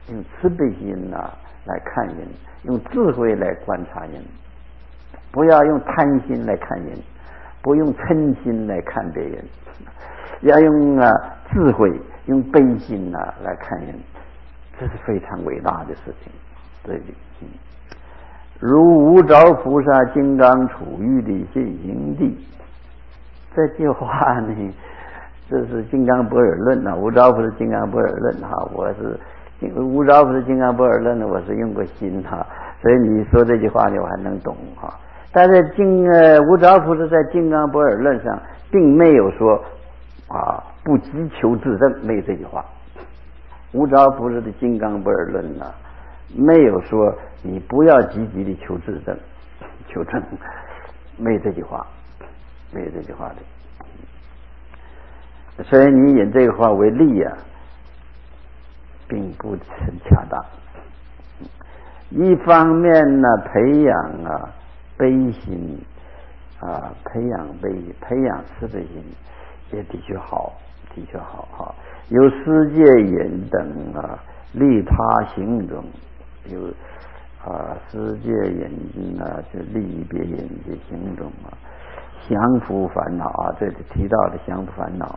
用慈悲心来看人，用智慧来观察人，不要用贪心来看人，不用嗔心来看别人，要用智慧，用悲心来看人，这是非常伟大的事情。对，如无着菩萨金刚杵玉的现行地，这句话呢，这是金刚般若论无着菩萨金刚般若论我是无着菩萨金刚般若论我是用过心所以你说这句话呢，我还能懂但是无着菩萨在金刚般若论上并没有说不急求自证，没有这句话。无着菩萨的金刚般若论没有说你不要积极的求自证求证，没有这句话，没有这句话的。所以你引这个话为例并不很恰当。一方面呢，培养悲心培养慈悲心也的确好，的确好有世界人等利他行中，有世界人就利别人的行中降伏烦恼这里提到的降伏烦恼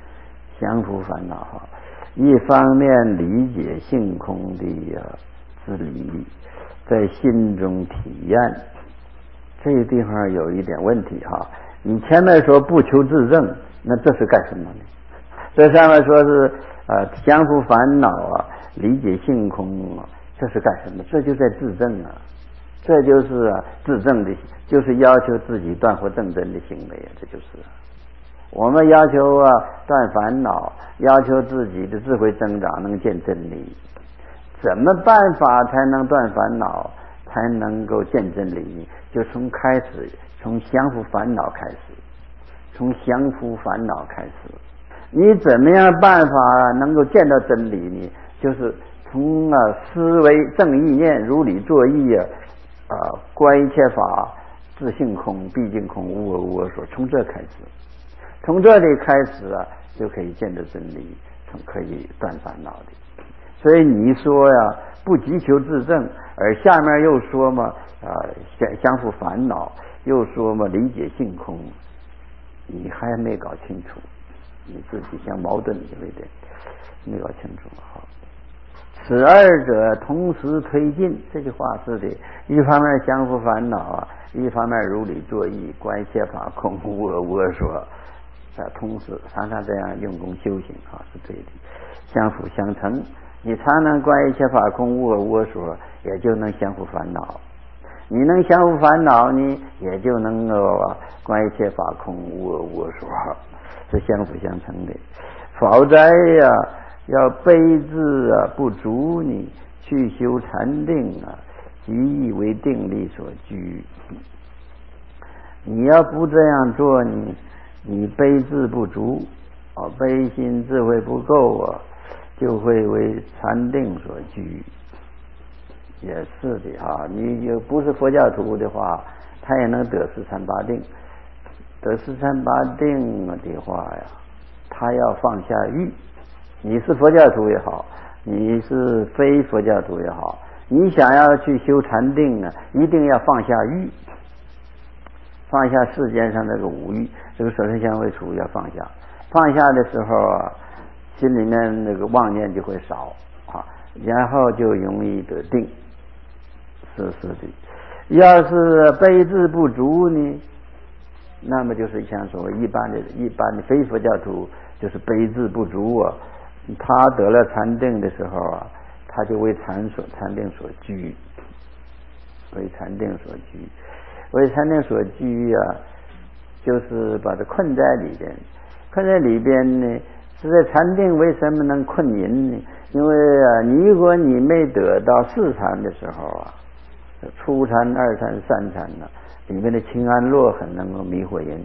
一方面理解性空的之理，在心中体验。这个地方有一点问题你前面说不求自证，那这是干什么呢？这上面说是降伏烦恼理解性空这是干什么？这就在自证这就是自证的，就是要求自己断惑正真的行为这就是我们要求断烦恼，要求自己的智慧增长，能见真理。怎么办法才能断烦恼，才能够见真理？就从降伏烦恼开始，从降伏烦恼开始。你怎么样办法能够见到真理呢？就是从思维正意念，如理作意观一切法自性空，毕竟空，无我无我所，从这开始，从这里开始就可以见到真理，可以断烦恼的。所以你说不急求自证，而下面又说降伏烦恼，又说理解性空，你还没搞清楚，你自己像矛盾有一点没搞清楚此二者同时推进，这句话是的，一方面降伏烦恼一方面如理作意，观一切法空，无我无我所同时常常这样用功修行是对的，相辅相成。你常常观一切法空，无我无我所，也就能降伏烦恼。你能降伏烦恼呢，也就能够观一切法空，无我无我所，是相辅相成的。否则要悲智不足呢，去修禅定极易为定力所拘。你要不这样做呢，你悲智不足悲心智慧不够就会为禅定所拘。也是的你不是佛教徒的话，他也能得四禅八定。得四禅八定的话他要放下欲。你是佛教徒也好，你是非佛教徒也好，你想要去修禅定一定要放下欲，放下世间上那个五欲，这个色身香味触要放下。放下的时候心里面那个妄念就会少然后就容易得定。是的。要是悲智不足呢，那么就是像所谓一般的非佛教徒，就是悲智不足他得了禅定的时候他就为禅定所拘，为禅定所拘。为禅定所拘就是把它困在里边。困在里边呢，是在禅定为什么能困人呢？因为如果你没得到四禅的时候初禅、二禅、三禅里面的清安乐很能够迷惑人。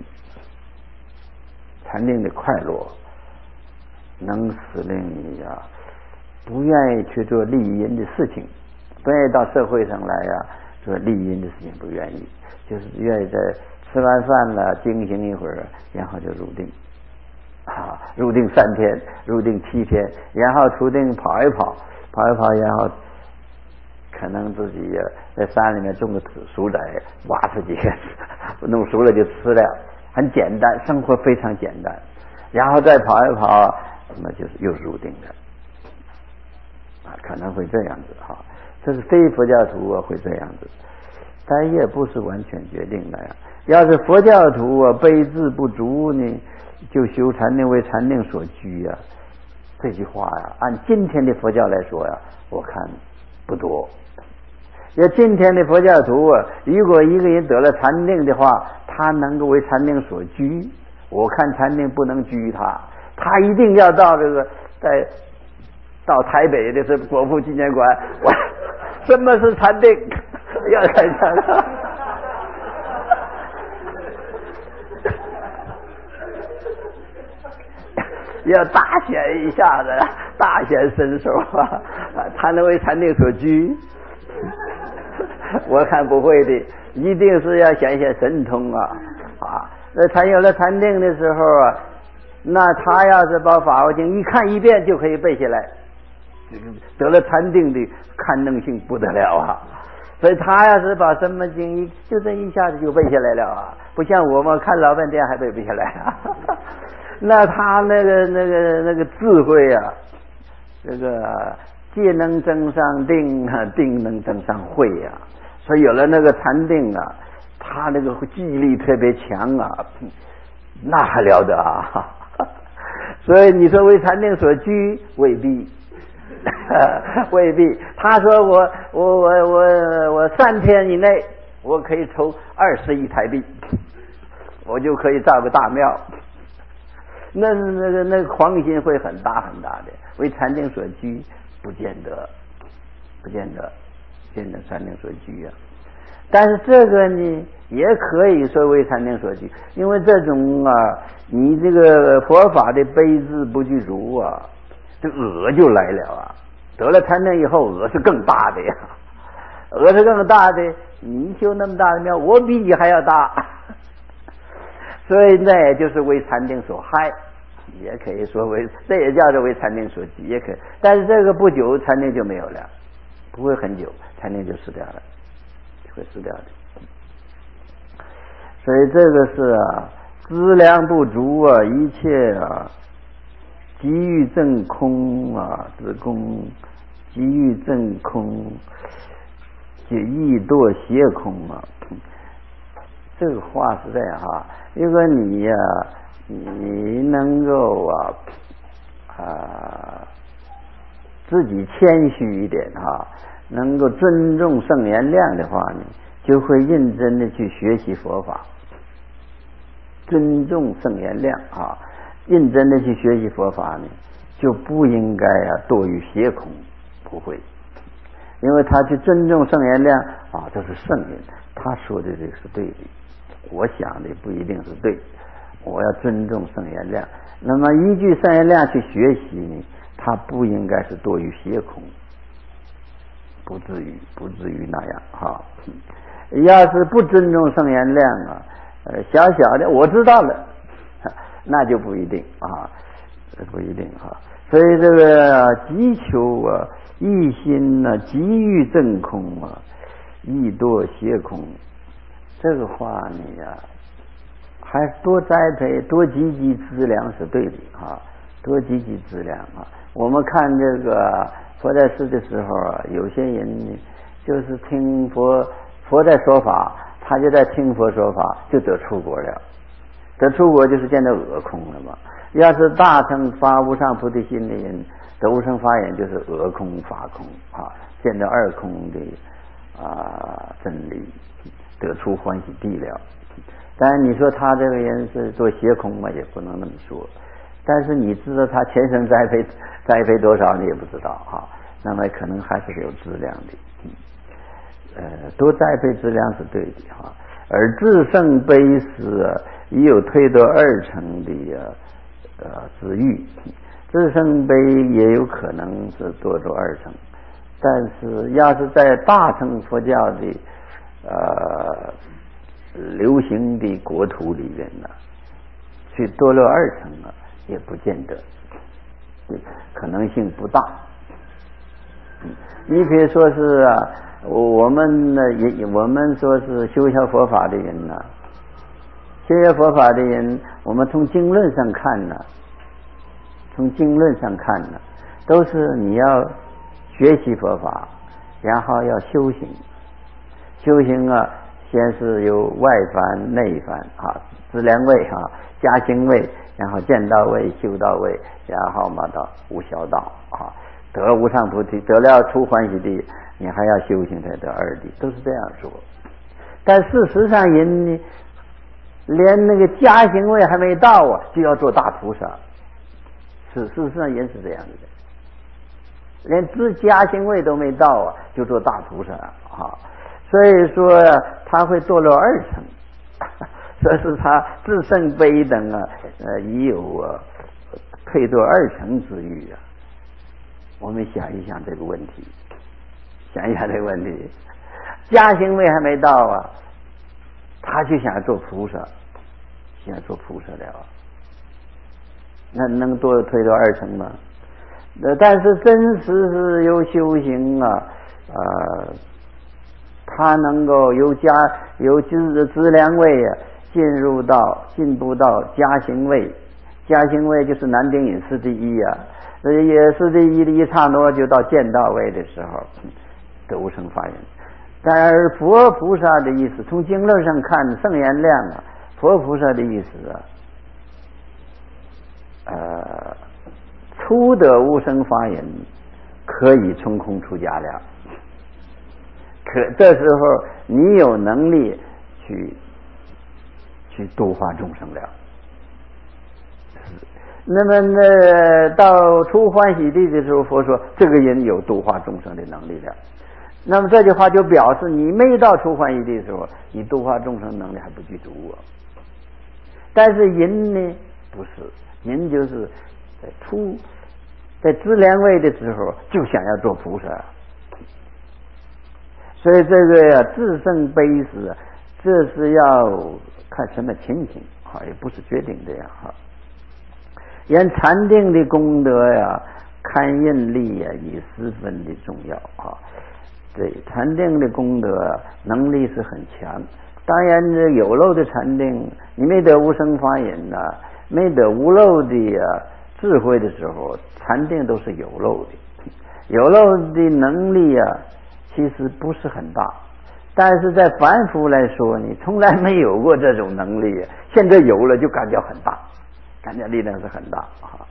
禅定的快乐能使令你不愿意去做利益人的事情，不愿意到社会上来做利益人的事情，不愿意，就是愿意在吃完饭了惊醒一会儿，然后就入定入定3天，入定7天，然后出定跑一跑， 跑一跑，然后可能自己在山里面种个薯仔，挖出几个，弄熟了就吃了，很简单，生活非常简单。然后再跑一跑，那就是又入定了。可能会这样子哈，这是非佛教徒会这样子，但也不是完全决定的呀。要是佛教徒悲智不足呢，就修禅定为禅定所居呀。这句话呀，按今天的佛教来说呀，我看不多。要今天的佛教徒如果一个人得了禅定的话，他能够为禅定所居，我看禅定不能居他，他一定要到这个到台北的是国父纪念馆，什么是禅定？要看看，要大显一下子，大显身手啊，才能为禅定所居。我看不会的，一定是要显现神通啊！那他有了禅定的时候啊，那他要是把法华经一看一遍就可以背下来。得了禅定的堪能性不得了啊！所以他要是把什么经就这一下子就背下来了啊，不像我们看老半天还背不下来啊。那他那个智慧啊，这个戒能增上定啊，定能增上慧啊，所以有了那个禅定啊，他那个记忆力特别强啊，那还了得啊！所以你说为禅定所居，未必。未必，他说我3天以内我可以筹20亿台币，我就可以造个大庙。那个狂心会很大很大的，为禅定所居不见得禅定所居啊。但是这个呢，也可以说为禅定所居，因为这种你这个佛法的悲智不具足啊，这恶就来了啊！得了禅定以后，恶是更大的呀，恶是更大的。你修那么大的庙，我比你还要大，所以那也就是为禅定所害，也可以说这也叫做为禅定所居，也可以。但是这个不久禅定就没有了，不会很久，禅定就失掉了，会失掉的。所以这个是资粮不足啊，一切急欲证空自空急欲证空，就易堕邪空这个话是这样如果你你能够自己谦虚一点能够尊重圣言量的话呢，就会认真的去学习佛法，尊重圣言量认真的去学习佛法呢，就不应该堕于邪空，不会，因为他去尊重圣言量这是圣人，他说的这个是对的，我想的不一定是对，我要尊重圣言量。那么依据圣言量去学习呢，他不应该是堕于邪空，不至于那样要是不尊重圣言量小小的我知道了，那就不一定不一定所以这个急求一心急欲证空易堕邪空，这个话你还多栽培多积极资粮是对的多积极资粮我们看这个佛在世的时候有些人就是听佛在说法，他就在听佛说法，就得出国了。得出国就是见到恶空了嘛。要是大乘发无上菩提心的人，得无生法眼就是恶空法空见到二空的真理，得出欢喜地了。但是你说他这个人是做邪空嘛，也不能那么说。但是你知道他前生栽培多少，你也不知道那么可能还是有质量的。多栽培资粮是对的而自胜悲思已有推得2成的资欲，自胜悲也有可能是多着2成，但是要是在大乘佛教的流行的国土里面去多了2成也不见得，可能性不大。 你比如说是啊，我们说是修学佛法的人呢，修学佛法的人，我们从经论上看呢，都是你要学习佛法，然后要修行。修行啊，先是由外凡内凡啊，资粮位啊，加行位，然后见道位、修道位，然后嘛到无小道啊，得无上菩提，得了出欢喜地，你还要修行才得二地，都是这样说。但事实上人呢，连那个加行位还没到啊，就要做大菩萨。事实上人是这样的，连加行位都没到啊，就做大菩萨啊。所以说他会堕落二乘，这是他自胜悲等啊，已有退堕二乘之欲啊。我们想一想这个问题，加行位还没到啊，他就想做菩萨，了，那能退堕二乘吗？但是真实是有修行啊，他能够由资粮位啊，进步到加行位，加行位就是南丁隐士第一啊，也是第一的一刹那就到见道位的时候得无生法忍。但是佛菩萨的意思，从经论上看，圣言量啊，佛菩萨的意思啊，初得无生法忍，可以从空出家了。这时候你有能力去度化众生了。那么到出欢喜地的时候，佛说这个人有度化众生的能力了。那么这句话就表示你没到出欢喜地的时候，你度化众生能力还不具足啊。但是人呢不是，人就是在资粮位的时候就想要做菩萨。所以这个呀，自胜悲死，这是要看什么情形啊，也不是决定的呀哈。言禅定的功德呀，看印力呀，也十分的重要啊。对，禅定的功德能力是很强。当然，这有漏的禅定，你没得无生法忍呐，没得无漏的智慧的时候，禅定都是有漏的。有漏的能力啊，其实不是很大，但是在凡夫来说，你从来没有过这种能力，现在有了就感觉很大，感觉力量是很大啊。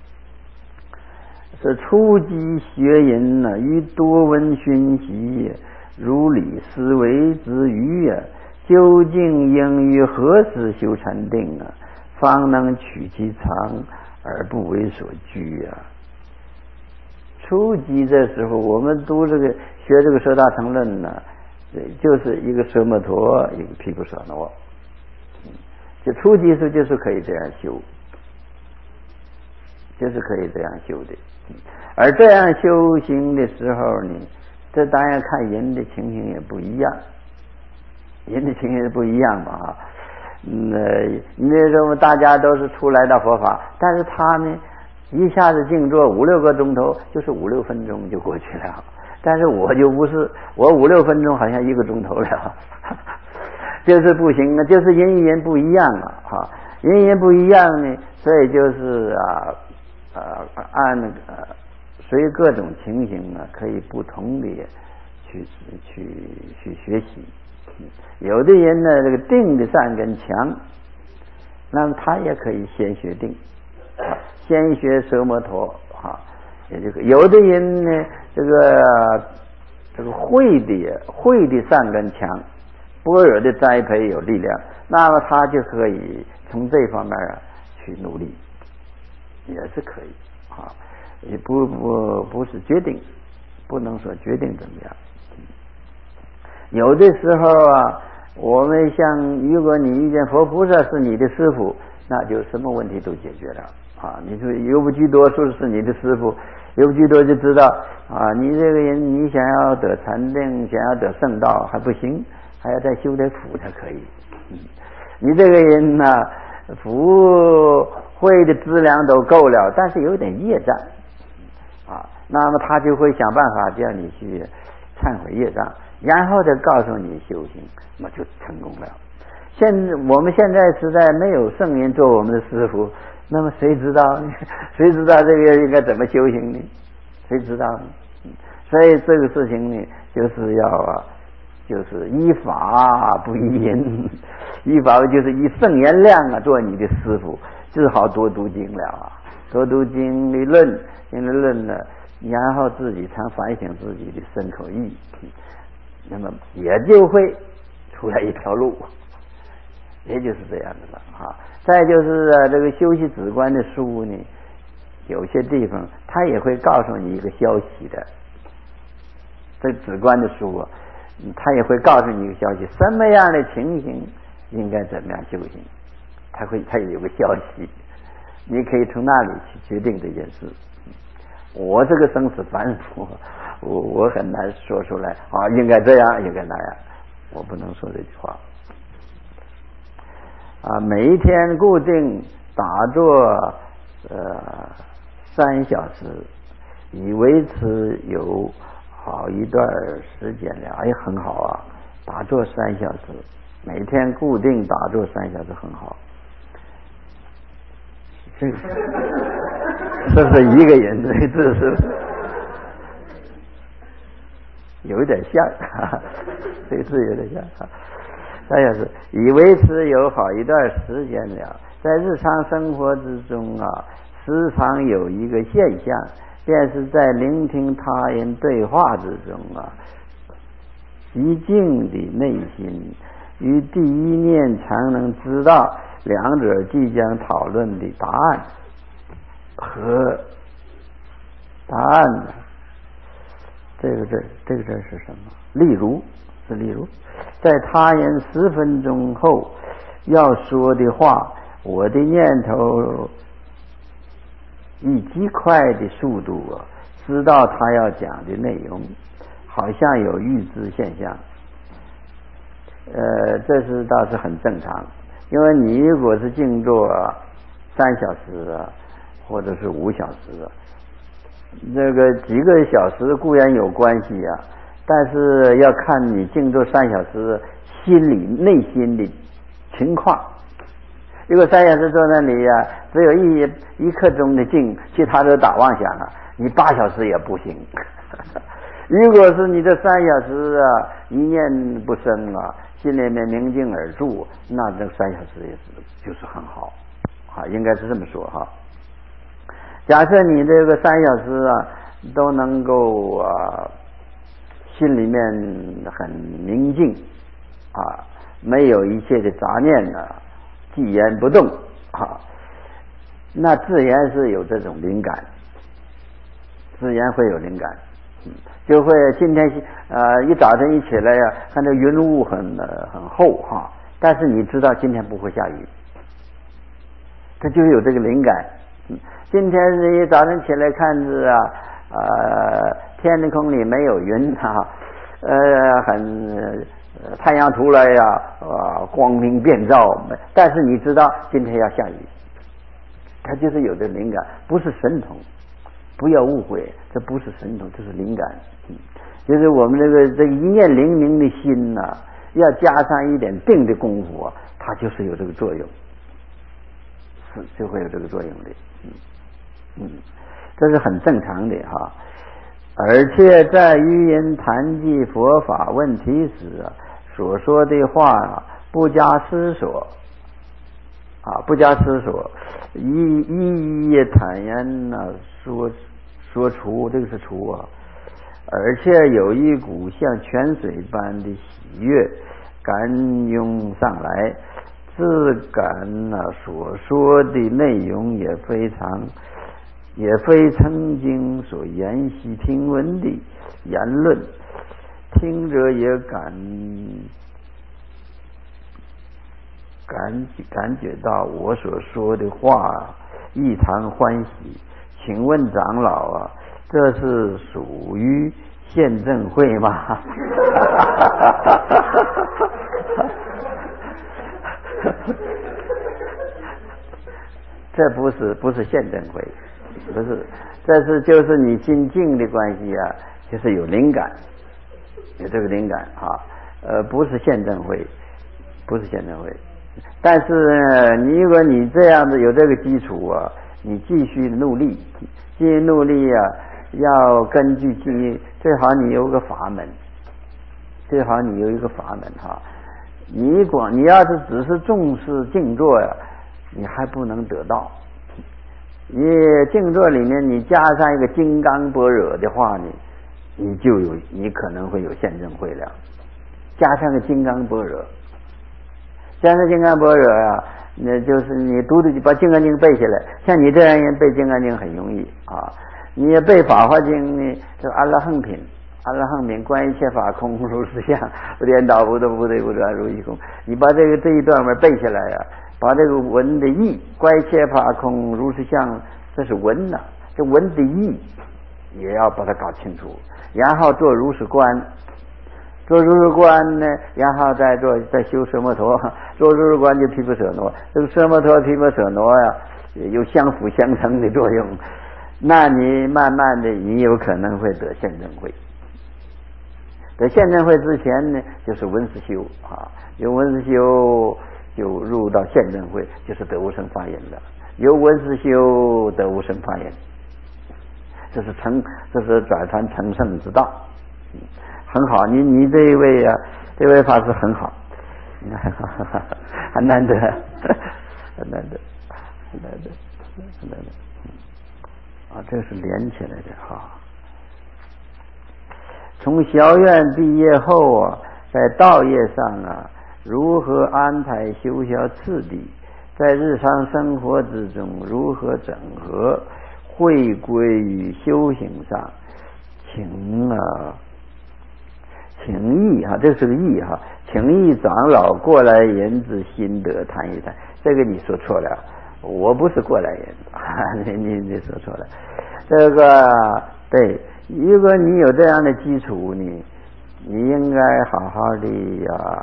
是初级学人呢，于多闻熏习，如理思维之余啊，究竟应于何时修禅定啊，方能取其长而不为所拘啊。初级的时候，我们读学这个十大乘论呢，就是一个舍摩陀，一个毗婆舍那，就初级时就是可以这样修，的。而这样修行的时候呢，这当然看人的情形也不一样，嘛。你那种大家都是出来的佛法，但是他呢，一下子静坐5-6个钟头，就是5-6分钟就过去了。但是我就不是，我5-6分钟好像1个钟头了，就是不行啊，就是人与人不一样啊，哈，人与人不一样呢，所以就是按随各种情形啊，可以不同的去学习。有的人呢，这个定的善根强，那么他也可以先学定，先学舍摩陀啊，也就是有的人呢，这个慧的善根强，般若的栽培有力量，那么他就可以从这方面去努力，也是可以啊，也不是决定，不能说决定怎么样。有的时候啊，我们如果你遇见佛菩萨是你的师父，那就什么问题都解决了啊。你说犹不居多说是你的师父，犹不居多就知道啊，你这个人你想要得禅定，想要得圣道还不行，还要再修点福才可以。你这个人呢，福慧的资粮都够了，但是有点业障那么他就会想办法叫你去忏悔业障，然后再告诉你修行，那么就成功了。我们现在时代没有圣人做我们的师傅，那么谁知道这个应该怎么修行呢？谁知道呢？所以这个事情呢，就是要就是依法不依人，依法就是以圣言量做你的师傅，只好多读经了多读经理论呢，然后自己常反省自己的身口意，那么也就会出来一条路，也就是这样的了再就是这个修习止观的书呢，有些地方他也会告诉你一个消息的，这止观的书他也会告诉你一个消息，什么样的情形应该怎么样修行，他也有个消息，你可以从那里去决定这件事。我这个生死反复，我很难说出来应该这样应该那样，我不能说这句话每一天固定打坐3小时，已维持有好一段时间了，很好打坐3小时，每天固定打坐3小时很好。这是一个人，这个字是有点像这个字有点像3小时已维持有好一段时间了，在日常生活之中时常有一个现象，便是在聆听他人对话之中极静的内心于第一念常能知道两者即将讨论的答案和答案呢？这个字是什么？例如，在他人10分钟后要说的话，我的念头以极快的速度知道他要讲的内容，好像有预知现象。这是倒是很正常，因为你如果是静坐3小时或者是5小时这个几个小时固然有关系但是要看你静坐3小时内心的情况。如果3小时坐那里只有一刻钟的静，其他都打妄想你8小时也不行如果是你这3小时一念不生心里面明镜而住，那这3小时也就是很好应该是这么说假设你这个3小时都能够心里面很宁静没有一切的杂念寂然不动那自然是有这种灵感，自然会有灵感就会今天一早晨一起来看这云雾很厚但是你知道今天不会下雨，它就有这个灵感今天一早晨起来看着天空里没有云太阳出来光明遍照，但是你知道今天要下雨，它就是有这灵感，不是神通，不要误会，这不是神通，这是灵感就是我们这个一念灵明的心要加上一点定的功夫它就是有这个作用，就会有这个作用的这是很正常的而且在与人谈及佛法问题时所说的话不加思索一坦然说出，这个是出而且有一股像泉水般的喜悦感涌上来，自感所说的内容也非曾经所沿袭听闻的言论，听着也感觉到我所说的话异常欢喜。请问长老这是属于宪政会吗？这不是宪政会不是，这是就是你心境的关系啊，就是有灵感，有这个灵感啊，不是宪政会，不是宪政会。但是呢，如果你这样子有这个基础啊，你继续努力，继续努力啊，要根据最好你有个法门，最好你有一个法门哈。你要是只是重视静坐呀，你还不能得到。你静坐里面你加上一个金刚般若的话呢，你可能会有宪政会了。加上个金刚般若。加上金刚般若啊，那就是你读的把金刚经背下来，像你这样人背金刚经很容易啊。你背法华经呢，这阿罗汉品，阿罗汉品观一切法空如是相，不颠倒不动不对不转如虚空。你把这一段文背下来呀，把这个文的义，观一切法空如是相，这是文呐，这文的义也要把它搞清楚，然后做如是观。做如是观呢，然后再修奢摩陀，做如是观就毗婆舍那，这个奢摩陀毗婆舍那呀，有相辅相成的作用。那你慢慢的，你有可能会得宪政会。得宪政会之前呢，就是文思修啊，有文思修就入到宪政会，就是得无生法忍了。有文思修得无生法忍，这是转传成圣之道。很好，你这一位啊，这位法师很好，很难得，很难得，很难得，很难得。啊，这是连起来的哈。从小院毕业后啊，在道业上啊，如何安排修学次第，在日常生活之中如何整合，回归于修行上，请义哈，这是个义哈，请义长老过来人之心得谈一谈。这个你说错了，我不是过来人，你说错了。这个对，如果你有这样的基础，你应该好好的呀，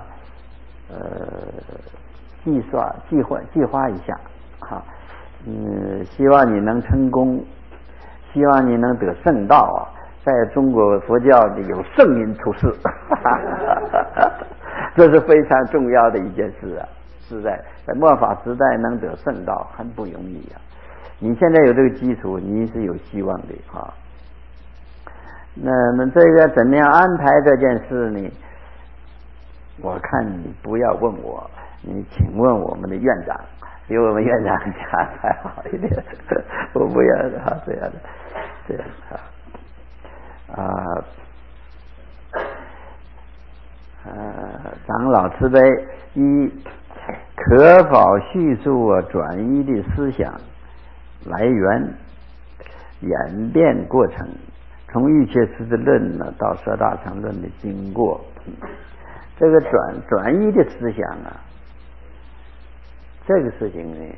计划一下哈，希望你能成功，希望你能得圣道啊。在中国佛教里有圣人出世，这是非常重要的一件事啊！是在末法时代能得圣道很不容易啊！你现在有这个基础，你是有希望的啊。那么这个怎么样安排这件事呢？我看你不要问我，你请问我们的院长，比我们院长家还好一点。我不要的哈，这样的，这样的。长老慈悲一，可否叙述转移的思想来源、演变过程，从瑜伽师的论呢到舍大乘论的经过？这个转移的思想啊，这个事情呢，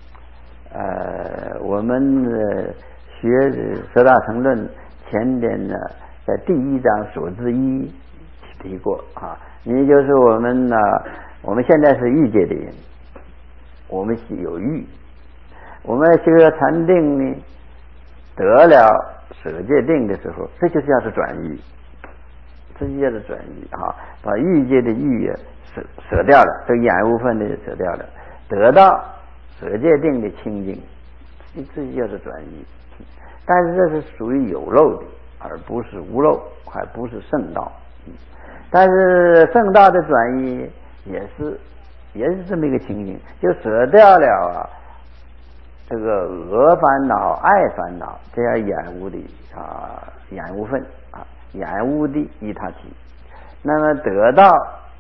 我们学舍大乘论前边呢，在第一章所之一提过啊，也就是我们我们现在是欲界的人，我们是有欲，我们学禅定呢，得了舍戒定的时候，这就是要是转移，这就叫做转移啊，把欲界的欲舍掉了，这个染污分的舍掉了，得到舍戒定的清净，这就叫做转移。但是这是属于有漏的，而不是无漏，还不是圣道。但是圣道的转移也是这么一个情形，就舍掉了这个恶烦恼、爱烦恼这样染污的染污分染污的依他起，那么得到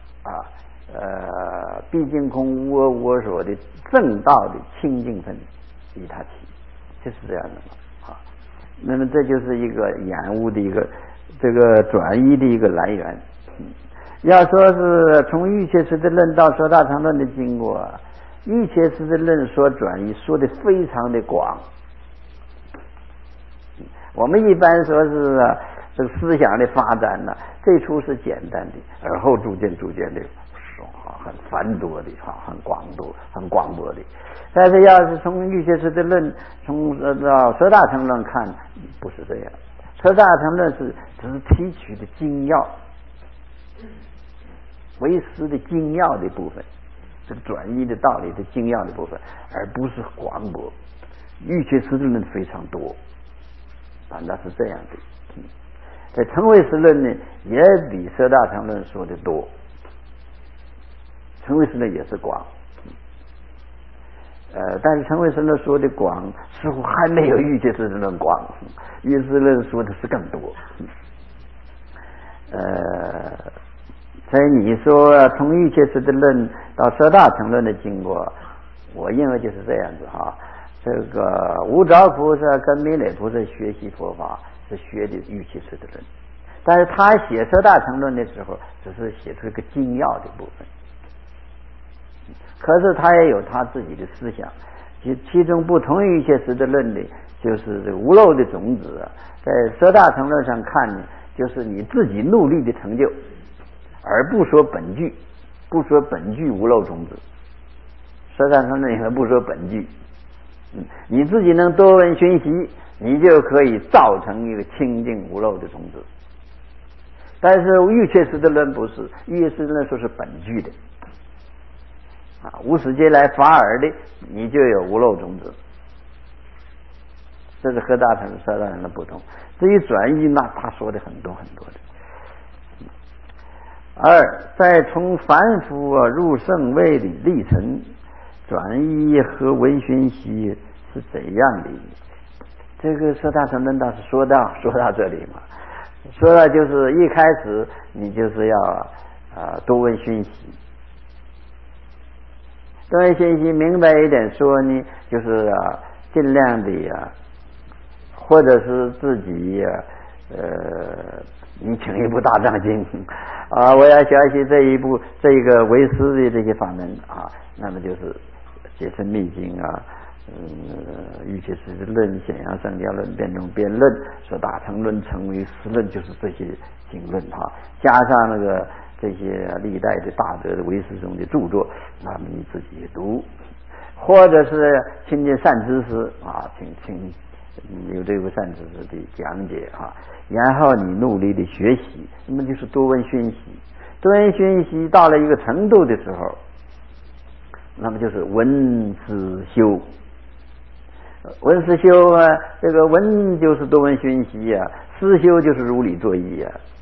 毕竟空无我我所的正道的清净分依他起，就是这样的嘛那么这就是一个染污的一个这个转移的一个来源。要说是从瑜伽师的论到舍大乘论的经过，瑜伽师的论说转移说的非常的广。我们一般说是这个思想的发展呢，最初是简单的，而后逐渐的说很繁多的很广博的。但是要是从预学识的论，从舍大乘论看，不是这样。舍大乘论只是提取的精要，唯识的精要的部分，这个转移的道理的精要的部分，而不是广博。预学识的论非常多，反倒是这样的。在成唯识论呢，也比舍大乘论说的多。成唯识论也是广，但是成唯识论说的广，似乎还没有预觉识论广。预识论说的是更多。所以你说从预觉识的论到舍大乘论的经过，我认为就是这样子哈。这个无着菩萨跟弥勒菩萨学习佛法是学的预觉识的论，但是他写舍大乘论的时候，只是写出一个精要的部分。可是他也有他自己的思想，其中不同于预觉识的论的，就是这个无漏的种子啊，在舍大乘论上看呢，就是你自己努力的成就，而不说本具，不说本具无漏种子。舍大乘论里面不说本具，你自己能多闻熏习，你就可以造成一个清净无漏的种子。但是预觉识的论不是，预觉识的论说是本具的。无始劫来法尔的，你就有无漏种子，这是和大乘舍大乘的不同。至于转移，那他说的很多很多的。二，再从凡夫入圣位的历程，转移和闻熏习是怎样的？这个舍大乘论倒是说到这里嘛，说到就是一开始你就是要多闻熏习。多闻熏习明白一点说呢，就是尽量的或者是自己你请一部大藏经我要学习这一个唯识的这些法门那么就是解释密经预觉识论、显阳圣教论、辩证辩论、说大乘论、成唯识论，就是这些经论加上那个这些历代的大德的唯识中的著作，那么你自己读，或者是亲近善知识请有这个善知识的讲解然后你努力的学习，那么就是多闻熏习。多闻熏习到了一个程度的时候，那么就是闻思修。闻思修这个闻就是多闻熏习思修就是如理作意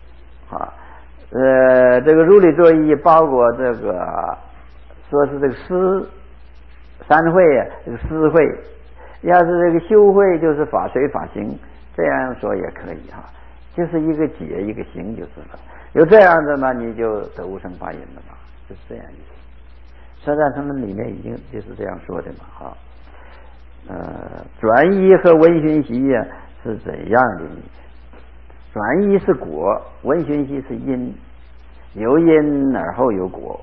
这个如理作意包括这个说是这个思三会这个思会，要是这个修会就是法随法行，这样说也可以就是一个解一个行就是了。有这样的嘛，你就得无生法忍了嘛，就是这样意思。舍大乘论里面已经就是这样说的嘛转依和闻熏习是怎样的？转依是果，闻熏习是因，有因而后有果。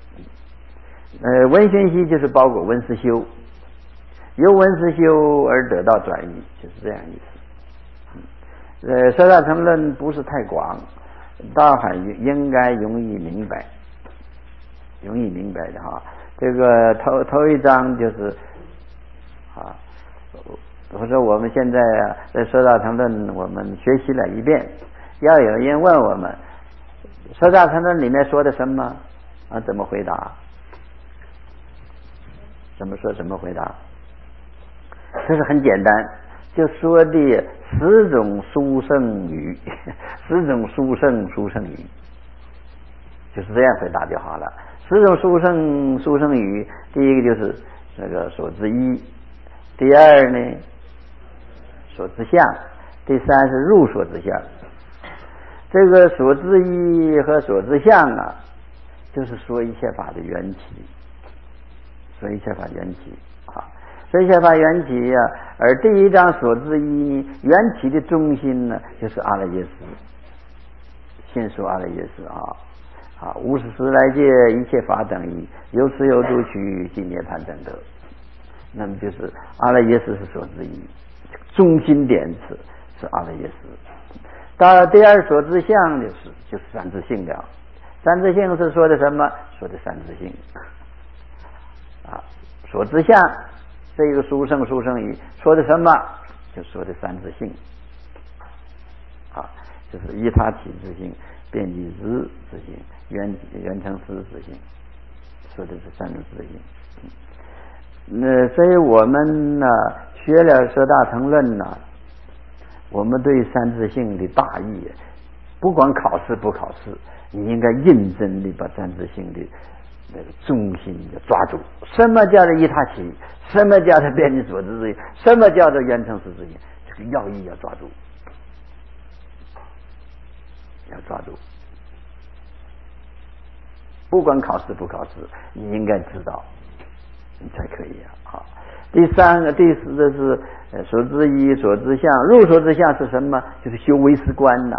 闻熏习就是包括闻思修，由闻思修而得到转依，就是这样意思。舍大乘论不是太广，倒还应该容易明白的这个头一章就是我说我们现在在舍大乘论我们学习了一遍，要有人问我们舍大乘论里面说的什么怎么回答？怎么说怎么回答？这是很简单，就说的10种殊胜语，10种殊胜语，就是这样回答就好了。10种殊胜语，第一个就是那个所知一，第二呢所知相，第三是入所知相。这个所知一和所知相就是说一切法的缘起，说一切法缘起说一切法缘起而第一章所知一缘起的中心呢，就是阿赖耶识，先说阿赖耶识无始时来界一切法等一，有始有度取即涅槃等得。那么就是阿赖耶识是所知一，中心点是阿赖耶识。到了第二所知相就是三智性了， 三自性是说的什么？说的三自性啊，所知相这个殊胜义说的什么？就说的三自性啊，就是依他起自性、遍计知自性、缘成实自性，说的是三种自性。所以我们呢学了《摄大乘论》呢，我们对三自性的大义，不管考试不考试，你应该认真的把三自性的那个中心要抓住。什么叫做依他起？什么叫做遍计所知自性？什么叫做缘成实自性？这个要义要抓住，要抓住。不管考试不考试，你应该知道，你才可以啊。第三个、第四个是所知一、所知相。入所知相是什么？就是修唯识观呐。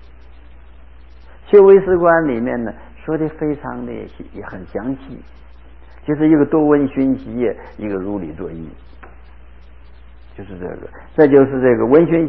修唯识观里面呢，说的非常的也很详细，就是一个多闻熏习，一个如理作意，就是这个。这就是这个闻熏